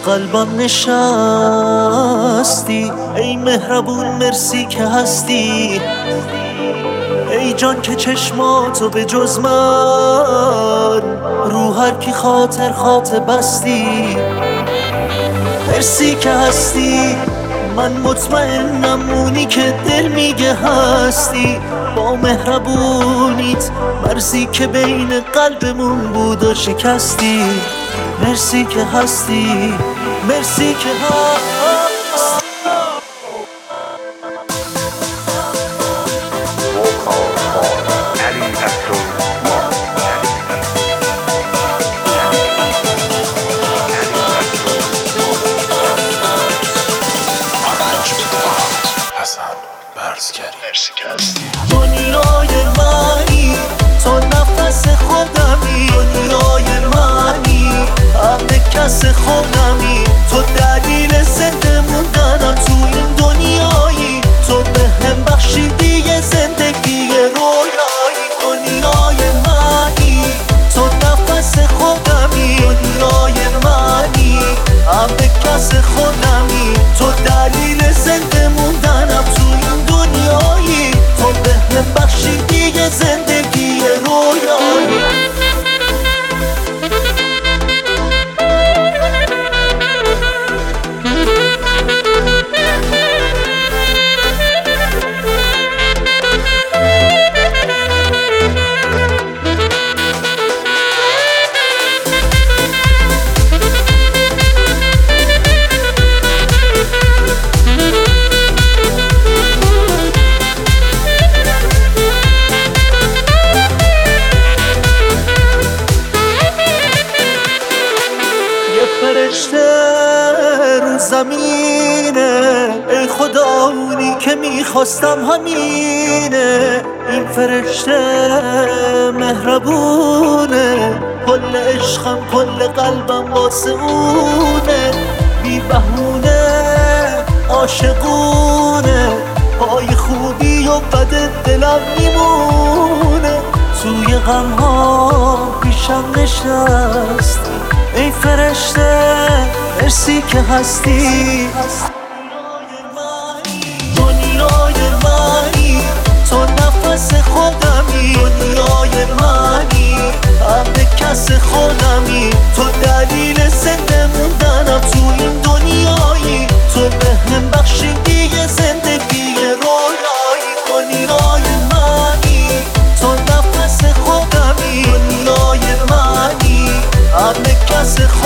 قلبم نشستی. ای مهربون مرسی که هستی، ای جان که چشماتو به جز من رو هر کی خاطر بستی. مرسی که هستی، من مطمئنم اونی که دل میگه هستی. با مهربونیت مرزی که بین قلبمون بود و شکستی. مرسی که هستی، مرسی که هستی. دنیای منی تو نفس خودمی، دنیای منی همه کس خودمی. تو دلیل زنده موندنم تو این دنیایی، تو به هم بخشیدی یه زندگی رویایی. دنیای منی تو نفس خودمی، دنیای منی همه کس خودمی. تو دلیل زنده موندنم تو این دنیایی، تو به هم بخشیدی یه زندگی رویایی. فرشته رو زمینه، ای خدا اونی که میخواستم همینه. این فرشته مهربونه، کل عشقم کل قلبم واسه اونه. بی بهونه عاشقونه، پای خوبی و بد دلم میمونه. توی غمها پیشم نشستی، ای فرشته مرسی که هستی. دنیای منی تو نفس خودمی، دنیای منی همه کس خودمی. تو دلیل زنده موندنم تو این دنیایی، تو به هم بخشیدی یه زندگی رویایی. دنیای منی تو نفس خودمی، دنیای منی همه کس خودمی.